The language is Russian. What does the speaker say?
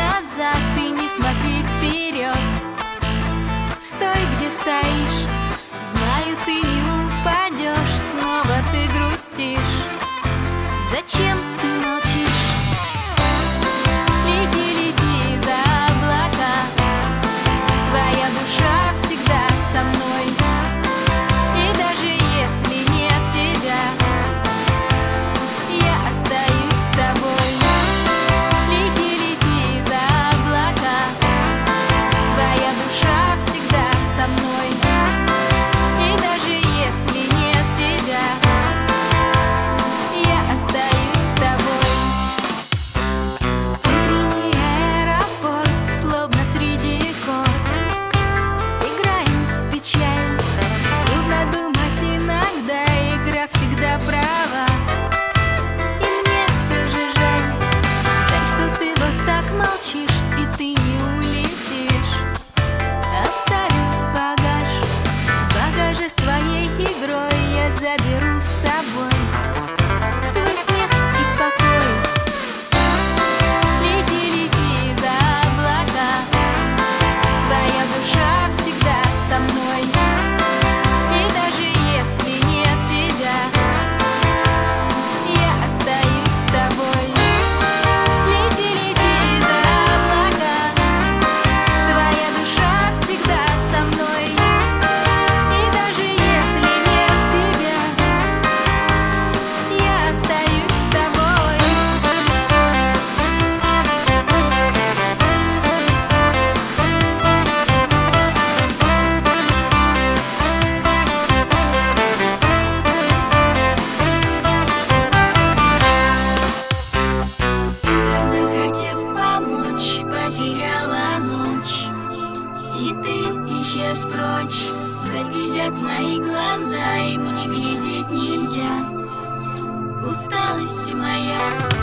назад, ты не смотри вперед. Стой, где стоишь, знаю, ты не упадешь. Снова ты грустишь, зачем ты молчишь? Лети, лети за облака, твоя душа всегда со мной. И даже если нет тебя, я остаюсь с тобой. Лети, лети за облака, твоя душа всегда со мной. И даже если нет тебя, я остаюсь с тобой. Утренний аэропорт, словно среди корт, играем в печаль. Трудно думать иногда, игра всегда права. И мне все же жаль, жаль, что ты вот так молчишь, и ты не улетишь. Оставив багаж, в багаже с твоей игрой я заберу с собой твой смех и покой. Лети, лети за облака, твоя душа всегда со мной. И даже если нет тебя, я остаюсь с тобой. Лети, лети за облака, твоя душа всегда со мной. И даже если нет тебя, я остаюсь с тобой. Утро, захотев помочь, потеряла ночь, и ты исчез прочь. Жаль, глядят мои глаза, и мне глядеть нельзя. Усталость моя